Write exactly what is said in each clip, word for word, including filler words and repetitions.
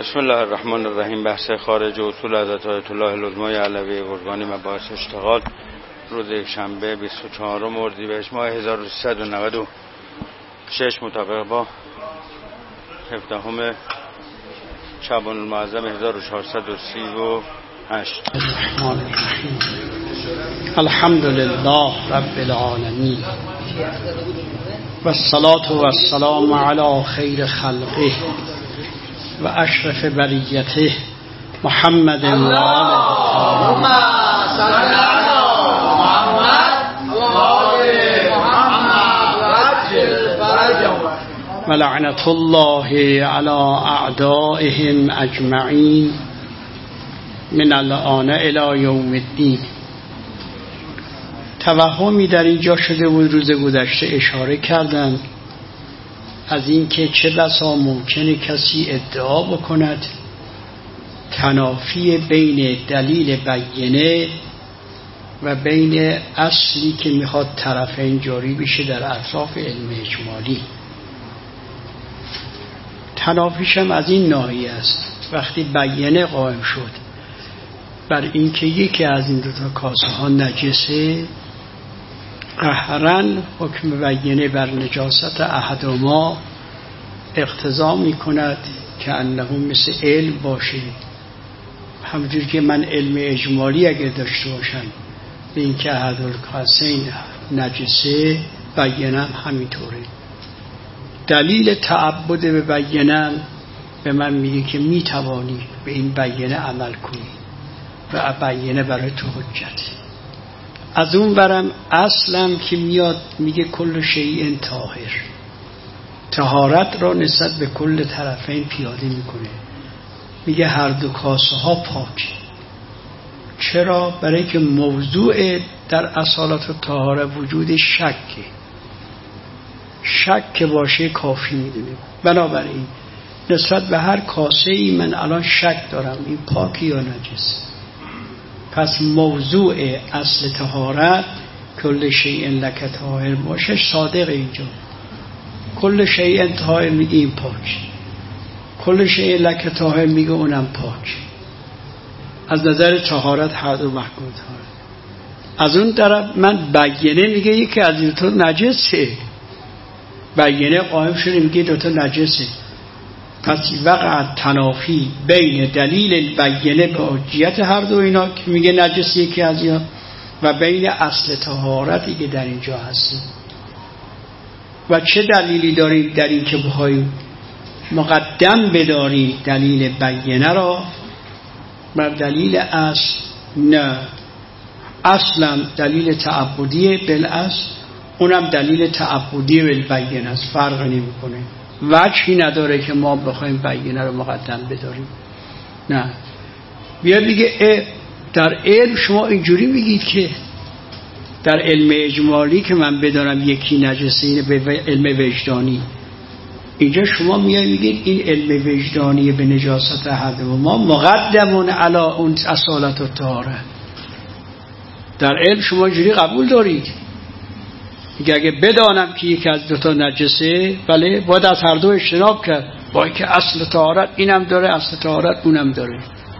بسم الله الرحمن الرحیم. بحث خارج اصول حضرت آیت الله العظمای علوی قربانی مباحث اشتغال روز یکشنبه بیست و چهارم اردیبهشت ماه هزار و سیصد و نود و شش مطابق با هفدهم شعبان المعظم هزار و چهارصد و سی و هشت. الحمد لله رب العالمین و الصلاة و السلام علی خیر خلقه و اشرف بریته محمد و آله و لعنت الله علی اعدائهم اجمعین من الآن الی یوم الدین. توهمی در اینجا شده بود، روز گذشته اشاره کردند از اینکه چه بسا ممکنه کسی ادعا بکند تنافی بین دلیل بینه و بین اصلی که میخواد طرفین جاری بشه در اطراف علم اجمالی. تنافیش هم از این ناحیه است. وقتی بینه قائم شد بر اینکه یکی از این دو تا کاسه ها نجسه، قهراً حکم بینه بر نجاست احدهما اقتضا می کند که انه مثل علم باشه. همونجور که من علم اجمالی اگر داشته باشم به این که احدالکاسین نجسه، بینم همینطوره. دلیل تعبد به بینم به من میگه که میتوانی به این بینه عمل کنی و بینه برای تو حجت. از اون برم اصلا که میاد میگه کل شیء طاهر، طهارت را نسبت به کل طرفین پیاده میکنه. میگه هر دو کاسه ها پاک. چرا؟ برای که موضوع در اصالت و طهاره وجود شکه. شک که باشه کافی میدونه. بنابراین نسبت به هر کاسه ای من الان شک دارم این پاکی یا نجس. پس موضوع اصل طهارت کل شیء لک طاهر باشه صادق. اینجا کل شیء طاهر میگه این پاک، کل شیء لک طاهر میگه اونم پاک. از نظر طهارت هر دو محکوم طهارت. از اون طرف من بینه میگه یکی از این تو نجسه، بینه قائم شده میگه دو تا نجسه. پس وقع تنافی بین دلیل بینه به حجیت هر دو اینا که میگه نجس یکی از اینا و بین اصل طهارتی که در اینجا هستی. و چه دلیلی دارید در این که بخواید مقدم بدارید دلیل بینه را بر دلیل اصل؟ نه، اصلا دلیل تعبدیه بالاصل، اونم دلیل تعبدی بالبینه است، فرق نمیکنه. وجهی نداره که ما بخوایم بینه رو مقدم بداریم. نه، بیا بگه در علم شما اینجوری میگید که در علم اجمالی که من بدارم یکی نجسه، اینه به علم وجدانی. اینجا شما میای میگید این علم وجدانی به نجاست احد و ما مقدمون علی اون اصالت و طهاره. در علم شما اینجوری قبول دارید میگه اگه بدانم که یکی از دوتا نجسه، بله باید از هر دو اجتناب کرد، با اینکه اصل طهارت اینم داره اصل طهارت اونم داره.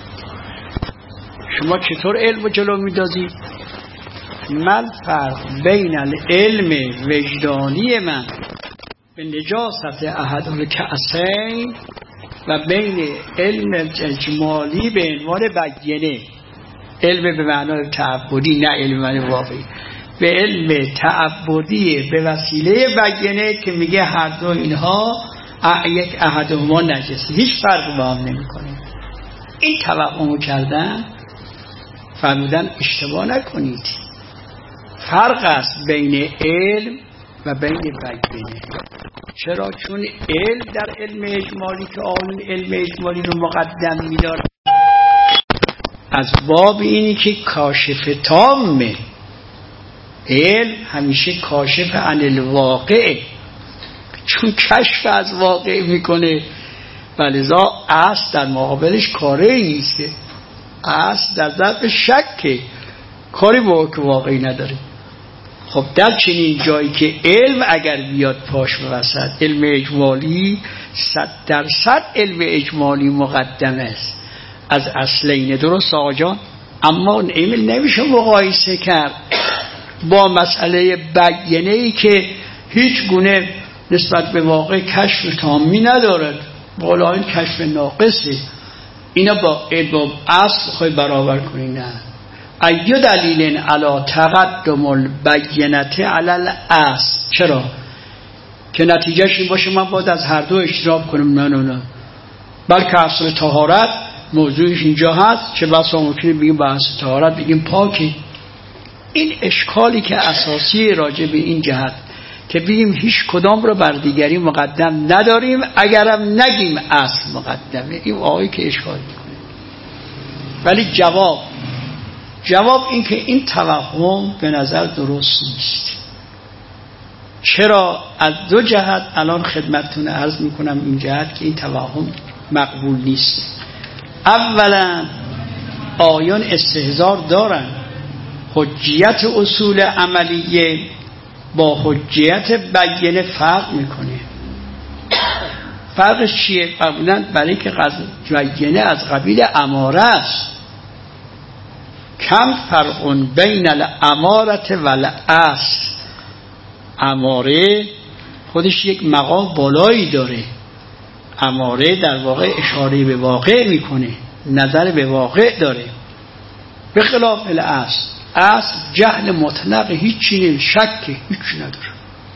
شما چطور علم رو جلو میدازید؟ من فرق بین علم وجدانی من به نجاست احدالکأسین و بین علم اجمالی به عنوان بینه، علم به معنای تعبدی نه علم به معنای واقعی، به علم تعبدی به وسیله بینه که میگه هر دو اینها یک احدهما نجسه، هیچ فرق با هم نمیکنه. این توهمو کردن فرمودن اشتباه نکنید، فرق است بین علم و بین بینه. چرا؟ چون علم در علم اجمالی که آن علم اجمالی رو مقدم میداره از باب اینی که کاشف تامه. علم همیشه کاشف عن الواقع، چون کشف از واقع میکنه. ولذا اصل در مقابلش کاری نیست، که اصل در ضرب شکه، کاری با که واقعی نداره. خب در چنین جایی که علم اگر بیاد پاش وسط، علم اجمالی صد درصد علم اجمالی مقدم است از اصلین. درست آقا جان؟ اما علم نمیشه مقایسه کرد با مسئله بیانه‌ای که هیچ گونه نسبت به واقع کشف تامی ندارد، بالا این کشف ناقصه. اینا با علم اصل خواهی برابر کنی؟ نه. ایو دلیل علی تقدم البینته علی الاصل. چرا؟ که نتیجهش این باشه من باید از هر دو اجتناب کنم؟ نه نه نه، بلکه اصل طهارت موضوعش اینجا هست. چه بسا ممکنه بگیم با اصل طهارت بگیم پاکی. این اشکالی که اساسی راجع به این جهت که بگیم هیچ کدام رو بر دیگری مقدم نداریم، اگرم نگیم اصل مقدمه، این آقایی که اشکال میکنه. ولی جواب جواب این که این توهم به نظر درست نیست. چرا؟ از دو جهت الان خدمتتون عرض میکنم این جهت که این توهم مقبول نیست. اولا آیان استحضار دارن حجیت اصول عملیه با حجیت بیانه فرق میکنه. فرقش چیه؟ فرقش برای که بیانه از قبیل اماره است. کم فرق بین الامارت و الاصل. اماره خودش یک مقام بالایی داره. اماره در واقع اشاره به واقع میکنه، نظر به واقع داره، به خلاف الاصل. اصل جهل مطلق، هیچی نمی شک هیچی نداره.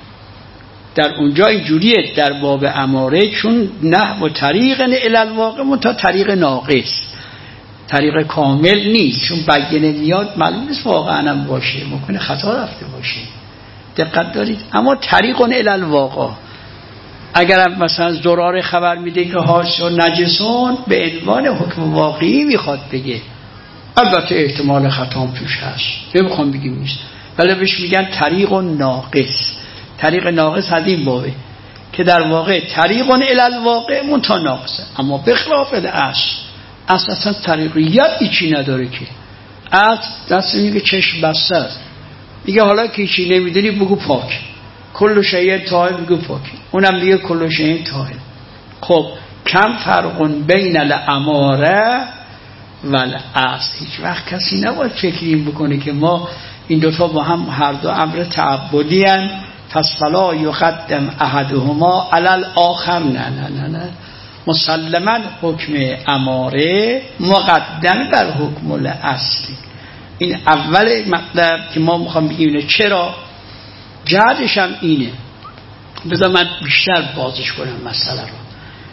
در اونجا اینجوریه در باب اماره، چون نه و طریق الی الواقع منتها طریق ناقص، طریق کامل نیست. چون بیانه میاد معلوم نیست واقعا هم باشه، ممکنه خطا رفته باشه. دقت دارید؟ اما طریق الی الواقع اگر مثلا زرار خبر میده که حاش و نجسون، به عنوان حکم واقعی میخواد بگه. البته احتمال خطام توش هست، نمیخوام بگیم نیست، ولی بهش میگن طریق ناقص. طریق ناقص از این بابه که در واقع طریق الی الواقع منتها ناقصه. اما بخلاف الاصل، اصلا اصلا طریقیت ایچی نداره که. اصل دست میگه چشم بسته است، میگه حالا که ایچی نمیدونی بگو پاک، کل شیء طاهر بگو پاک، اونم میگه کل شیء طاهر. خب کم فرق بین الاماره و الاصل. هیچ وقت کسی نباید فکری بکنه که ما این دوتا با هم هر دو امر تعبدی هن، پس فلا یقدم احدهما علی الاخر. نه نه نه نه، مسلما حکم اماره مقدم بر حکم الاصلی. این اول مطلب که ما میخوام بگیم. چرا؟ جهتش هم اینه. بذار من بیشتر بازش کنم مسئله رو.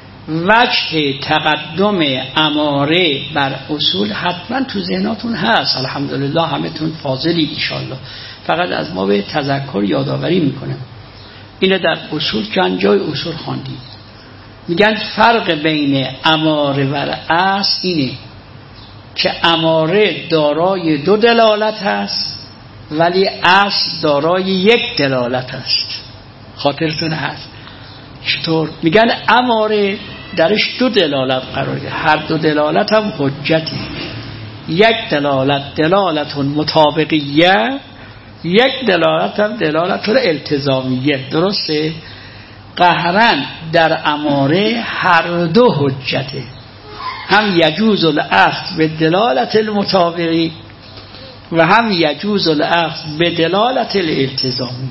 وجه تقدم اماره بر اصول حتما تو ذهناتون هست، الحمدلله همه تون فاضلی انشالله. فقط از ما به تذکر یادآوری میکنم. اینه در اصول چند جای اصول خواندید. میگن فرق بین اماره و اصل اینه که اماره دارای دو دلالت هست ولی اصل دارای یک دلالت هست. خاطرتون هست؟ چطور؟ میگن اماره درش دو دلالت قرار گرفته، هر دو دلالت هم حجتی. یک دلالت دلالت مطابقیه، یک دلالت هم دلالت التزامیه. درسته؟ قهرن در اماره هر دو حجته، هم یجوز الاخذ به دلالت المطابقی و هم یجوز الاخذ به دلالت الالتزامی.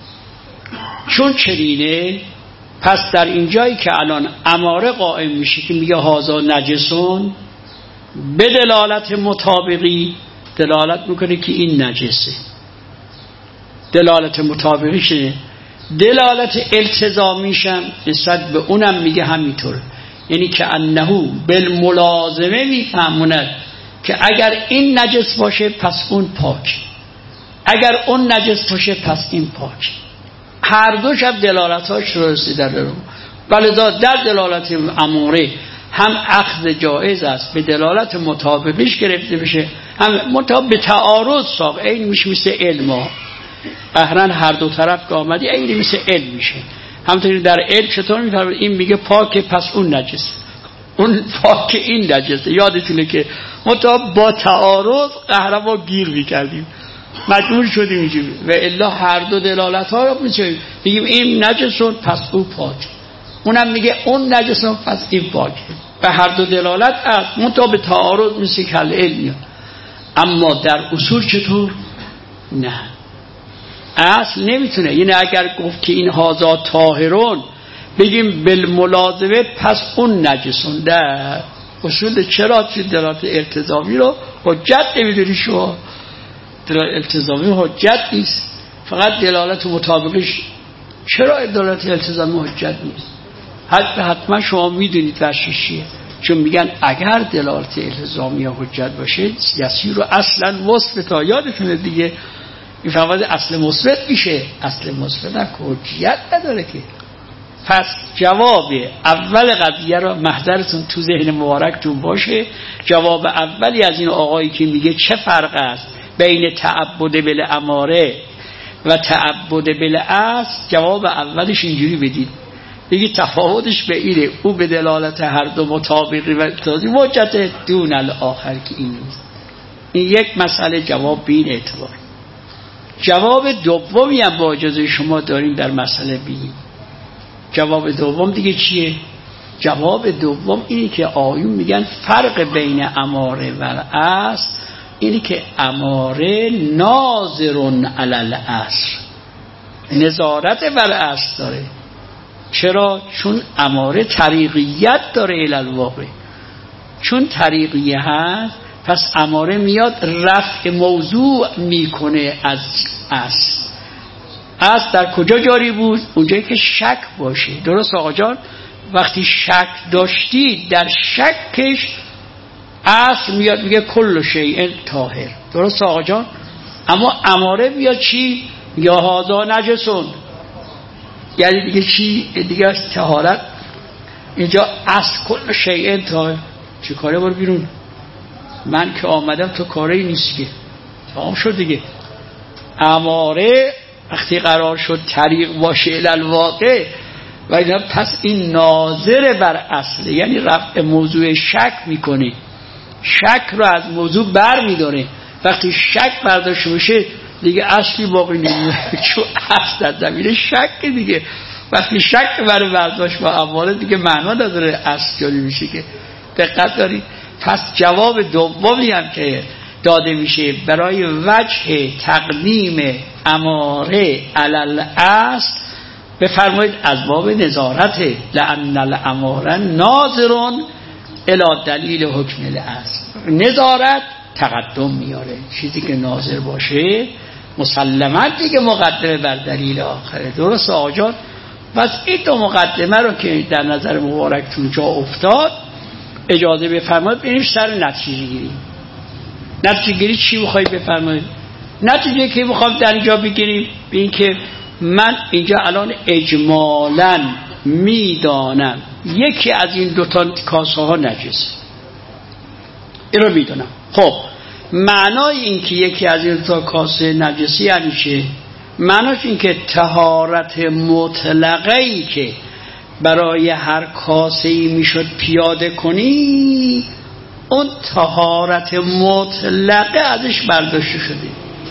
چون چنینه، پس در این جایی که الان اماره قائم میشه که میگه هازا نجسون، به دلالت مطابقی دلالت میکنه که این نجسه. دلالت مطابقی شه، دلالت التزامیشم نسبت به اونم میگه همینطور. یعنی که انهو بالملازمه میفهموند که اگر این نجس باشه پس اون پاک، اگر اون نجس باشه پس این پاک. هر دو شب دلالتاش رو رسیده دارم. ولذا در دلالت اماره هم اخذ جایز است به دلالت مطابقیش گرفته بشه، هم مطابق به تعارض ساق. این میشه مثل علم، قهرن هر دو طرف که آمدی این مثل علم میشه. همونطوری در علم چطور میفرمید این میگه پاک پس اون نجس، اون پاک این نجسه. یادتونه که مطابق با تعارض قهرن ما گیر میکردیم، مجبور شدیم اینجوری. و الا هر دو دلالت ها رو میشه بگیم این نجسون پس او پاک. اونم میگه اون نجسون پس این پاکه. به هر دو دلالت از منطقه به تعارض مثل کل علم، اما در اصول چطور؟ نه، اصل نمیتونه. یعنی اگر گفت که این هازا طاهرون بگیم بالملازمه پس اون نجسون، در اصول چرا چه دلالت التزامی رو حجت نمیدونی شما؟ دلالت التزامی حجت نیست، فقط دلالت مطابقش. چرا دلالت التزامی حجت نیست؟ حتما شما میدونید ورشش چیه، چون میگن اگر دلالت التزامی حجت باشه یسیر رو اصلا مثبت، یادتونه دیگه این فقط اصل مثبت میشه، اصل مثبت هم حجیت نداره که. پس جواب اول قضیه را محضرتون تو ذهن مبارکتون باشه. جواب اولی از این آقایی که میگه چه فرق است بین تعبد بالاماره و تعبد بالاصل، جواب اولش اینجوری بدید، بگی تفاوتش به اینه، او به دلالت هر دو مطابقی و اقتضایی حجت دون الاخر که این نیست. این یک مسئله جواب به این اعتبار. جواب دومی هم با اجازه شما داریم در مسئله بیم. جواب دوم دیگه چیه؟ جواب دوم اینه که آیون میگن فرق بین اماره و اصل اینه که اماره ناظرون علی الاصل، نظارت بر اصل داره. چرا؟ چون اماره طریقیت داره الی الواقع. چون طریقیه هست پس اماره میاد رفع موضوع میکنه از اصل. اصل در کجا جاری بود؟ اونجایی که شک باشه. درست آقا جان؟ وقتی شک داشتی در شکش اصل میاد میگه کل شیء طاهر. درست آقا جان؟ اما اماره میاد چی؟ یا هذا نجسون، یعنی دیگه چی؟ دیگه از طهارت. اینجا اصل کل شیء طاهر. چه کاره؟ برو بیرون، من که آمدم تو کاری نیست که تمام شد دیگه. اماره وقتی قرار شد طریق باشه الی الواقع و اینا، پس این ناظر بر اصله، یعنی رفع موضوع شک میکنه، شک رو از موضوع بر میداره. وقتی شک برداشت میشه دیگه اصلی باقی نمیمونه، چون اصل در زمینه شک دیگه. وقتی شک برای برداشت با اماره دیگه معنا نداره، اصل جاری میشه که. دقت دارید؟ پس جواب دومی هم که داده میشه برای وجه تقدیم اماره علی الاصل، بفرمایید از باب نظارت، لأن الاماره ناظرون الی دلیل حکم الاصل. نظارت تقدم میاره، چیزی که ناظر باشه مسلماً دیگه مقدمه بر دلیل آخره. درست آقا جان؟ پس این دو مقدمه رو که در نظر مبارکتون جا افتاد، اجازه بفرمایید بریم سر نتیجه گیری. نتیجه گیری چی میخواید بفرمایید؟ نتیجه که میخوام در اینجا بگیریم به این که من اینجا الان اجمالاً میدانم یکی از این دوتا کاسه ها نجسه، این رو میدونم. خب معنای این که یکی از این دوتا کاسه نجسی یعنی چه؟ معناش این که طهارت مطلقه‌ای که برای هر کاسه‌ای میشد پیاده کنی، اون طهارت مطلقه ازش برداشته شده.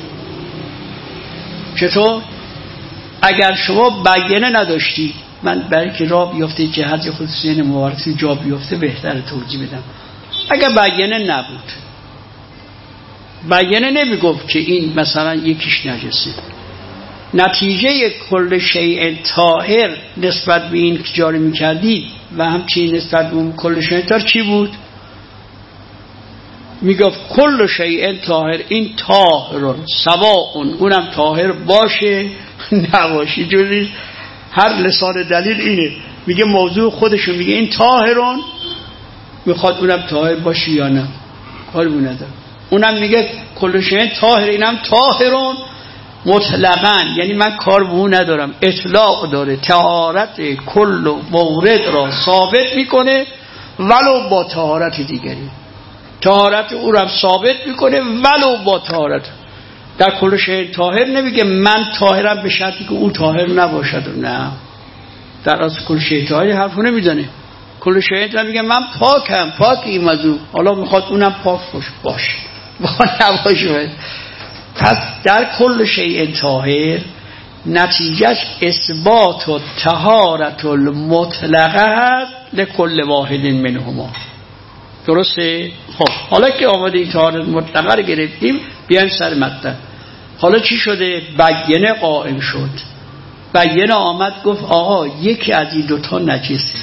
چطور؟ اگر شما بیانه نداشتی، من برای که راه بیفته جهت خصوصی مبارکتی جا بیفته بهتر توضیح بدم. اگر بیانه نبود، بیانه نمیگفت که این مثلا یکیش نجسه، نتیجه کل شیء طاهر نسبت به این که جاری میکردی و همچنین نسبت به اون کل شیء طاهر چی بود؟ میگفت کل شیء طاهر، این طاهرون سواء، اونم طاهر باشه نباشه، جوری هر لسان دلیل اینه، میگه موضوع خودشون میگه این طاهرون، میخواد اونم طاهر باشه یا نه، کاری بو نداره. اونم میگه کل شیء طاهر، اینم طاهرون مطلقاً، یعنی من کار به اون ندارم، اطلاق داره، طهارت کل مورد را ثابت میکنه ولو با طهارت دیگری، طهارت او را ثابت میکنه ولو با طهارت. در کل شیء طاهر نمیگه من طاهرم به شرطی که او طاهر نباشد، نه، در اصل کل شیء طاهر حرفو نمیزنه. کل شیء طاهر میگه من پاکم، پاک این موضوع، حالا میخواد اونم پاک باشه با نباشه. پس در کل شیء طاهر نتیجهش اثبات و طهارت المطلقه هست لکل واحد منهما. درسته؟ خب حالا که آمده این طهارت مطلقه رو گرفتیم بیایم سر مطلب. حالا چی شده؟ بیانه قائم شد. بیانه آمد گفت آقا یکی از این دوتا نجسه.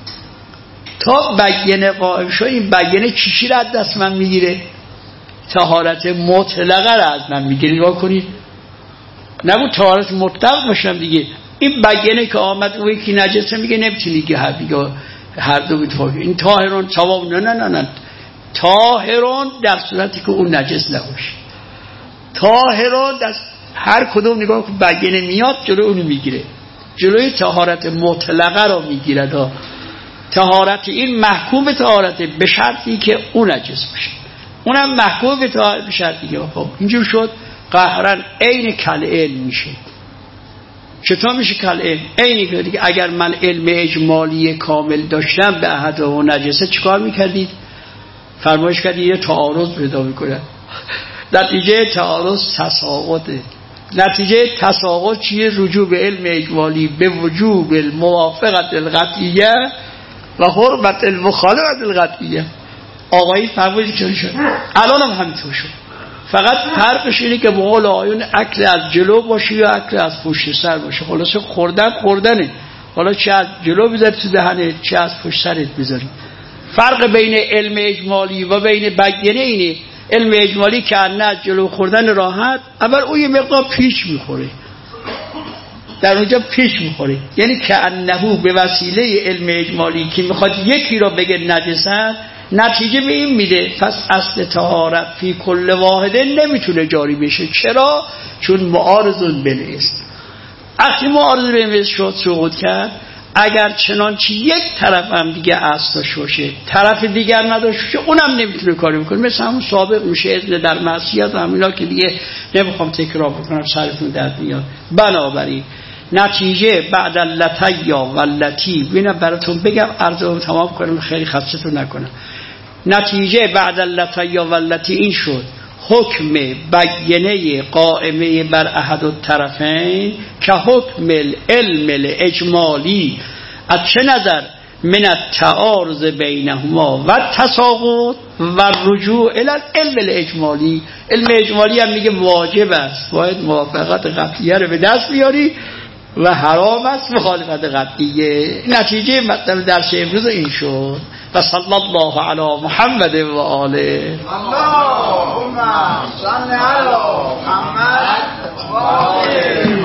تا بیانه قائم شد این بیانه چیشی را از دست من میگیره؟ طهارت مطلقه را از من میگیره. نگاه کنید، نبود طهارت مطلق باشم دیگه. این بیانه که آمد اون یکی نجسه میگه نمیتونی که هر دیگه هر دو بیتفاقی. این طاهرون ثواب نه نه نه نه طاهرون در صورتی که اون نجس نباشه. طاهرون در هر کدوم نگاه که بیانه میاد جلوی اونو میگیره، جلوی طهارت مطلقه رو میگیره. دا طهارت این محکوم به طهارت به شرطی که اون نجس باشه، اونم محکوم به طهارت به شرطی که خب اینجور شد قهرن عین کل علم میشه. چطور میشه کل علم؟ عینی که دیگه اگر من علم اجمالی کامل داشتم به احد و نجسه چیکار میکردید؟ فرمایش کردید یه تعارض پیدا میکنه. نتیجه تعارض تساقطه. نتیجه تساقط چیه؟ رجوع به علم اجمالی به وجوب الموافقت القطعیه و حرمت المخالفت القطعیه. آقایی فرمایش چطور شد؟ الان هم همینطور شد. فقط فرقش اینه که به قول آیون اکل از جلو باشه یا اکل از پشت سر باشه. خلاصه خوردن خوردنه. حالا چه از جلو بذاری تو دهنه چه از پشت سرت بذاری. فرق بین علم اجمالی و بین بیانه اینه. علم اجمالی که نه از جلو خوردن راحت، اول اون یه مقدار پیش میخوره، در اونجا پیش میخوره، یعنی که انهو به وسیله علم اجمالی که میخواد یکی را بگه نجسه نتیجه به این میده. پس اصل طهارت فی کل واحده نمیتونه جاری بشه. چرا؟ چون معارضون بنویست. وقتی معارض بنویست شد سقوط کرد. اگر چنانچه یک طرف هم دیگه اصلاش باشه طرف دیگر نداشته باشه اونم نمیتونه کاری بکنه. مثل همون سابق میشه اذن در معصیت و همینا که دیگه نمیخوام تکرار بکنم سرتون درد میاد. بنابراین نتیجه بعد اللتیا و اللتی ببینم براتون بگم عرضم تمام کنم خیلی خستتون نکنم. نتیجه بعد اللتیا و اللتی این شد حکم بیانه قائمه بر احد الطرفین که حکم العلم الاجمالی از چه نظر؟ من التعارض بینهما و تساقط و رجوع الی العلم الاجمالی. علم اجمالی هم میگه واجب است، باید موافقت قطعیه رو به دست بیاری و حرام است مخالفت قطعیه. نتیجه مطلب درس امروز این شد. و صلی الله علی محمد و آله. اللهم صل علی محمد و آله.